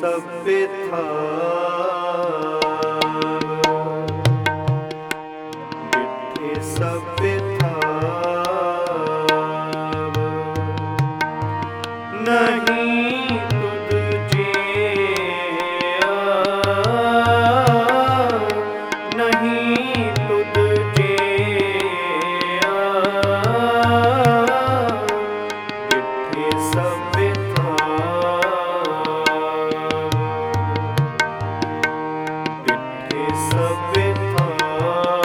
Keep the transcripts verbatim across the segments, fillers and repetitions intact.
ਸਭੇ ਥਾਵ, ਡਿਠੇ ਸਭੇ ਥਾਵ, ਨਹੀਂ ਤੁਧ ਜਿਆ, ਨਹੀਂ ਤੁਧ ਜਿਆ, ਡਿਠੇ ਸਭੇ ਸਭੇ ਥਾਵ।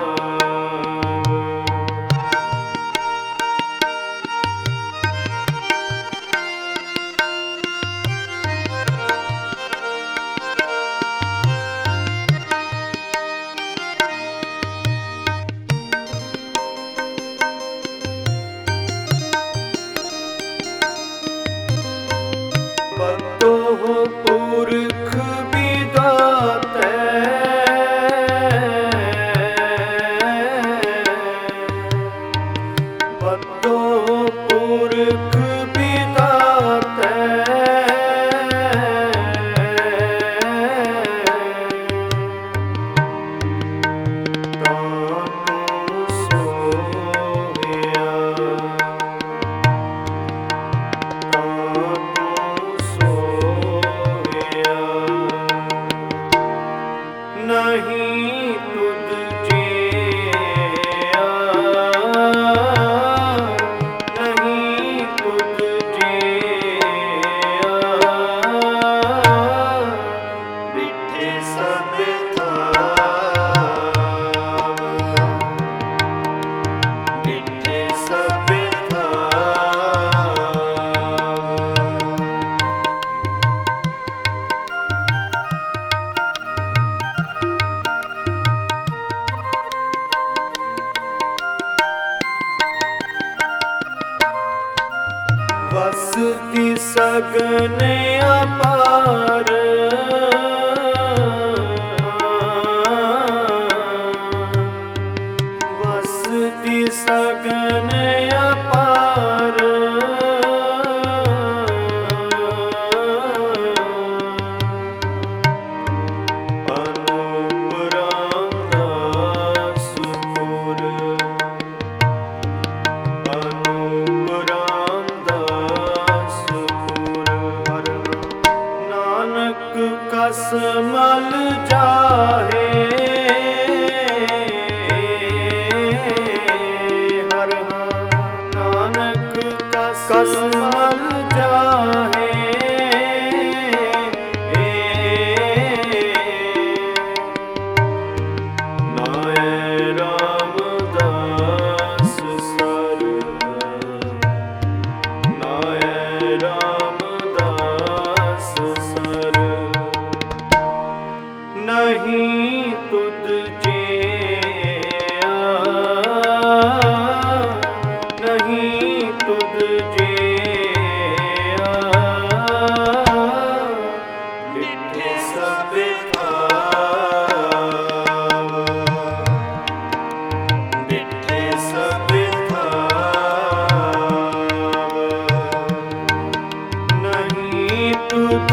ਬਤੋ ਪੁਰਖ ਵਿਦਾਤੈ, ਬਤੋ ਪੁਰਖ ਵਿਦਾਤੈ, ਤਾਂ ਤੂੰ ਸੋਹਿਆ, ਤਾਂ ਤੂੰ ਸੋਹਿਆ, ਨਹੀਂ ਤੁਧ ਜਿਆ, ਨਹੀਂ ਤੁਧ ਜਿਆ, ਡਿਠੇ ਸਭੇ ਥਾਵ, ਡਿਠੇ ਸਭੇ ਥਾਵ। ਵਸਤੀ ਸਗਨ ਅਪਾਰ, ਵਸਤੀ ਸਗਨ ਅਪਾਰ, ਅਨੂਪ ਰਾਮਦਾਸ ਪੁਰ, ਅਨੂਪ ਰਾਮਦਾਸ ਪੁਰ, ਨਾਨਕ ਕਸ ਮਲ ਜਾਹੇ, ਹਰਿ ਨਾਨਕ ਕਸ ਮਲ ਜਾਹੇ, ਨਾਇ ਰਾਮਦਾਸ ਸਰ, ਨਾਇ ਰਾਮਦਾਸ ਸਰ, ਨਹੀਂ ਤੁਧ ਜਿਆ, ਨਹੀਂ ਤੁਧ ਜਿਆ, ਡਿਠੇ ਸਭੇ ਥਾਵ, ਡਿਠੇ ਸਭੇ ਥਾਵ, ਨਹੀਂ ਤੁਧ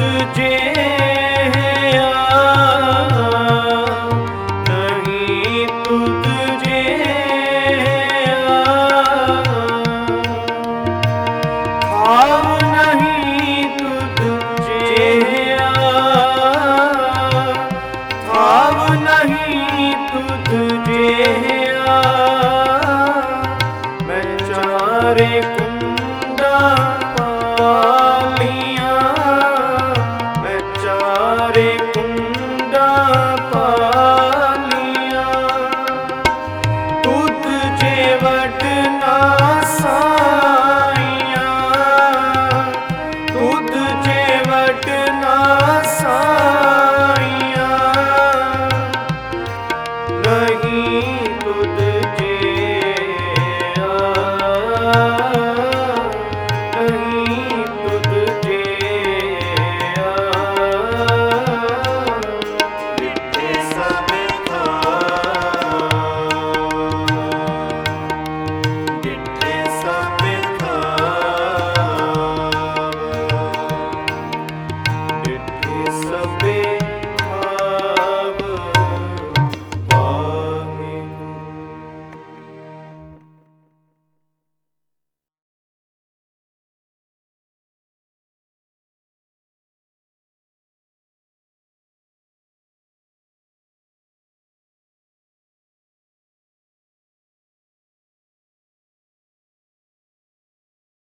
ਜਿਆ, ਨਹੀਂ ਤੁਧ ਜਿਆ, ਥਾਵ ਨਹੀਂ ਤੁਧ ਜਿਆ, ਥਾਵ ਨਹੀਂ ਤੁਧ ਜਿਆ, ਮੈਂ ਚਾਰੇ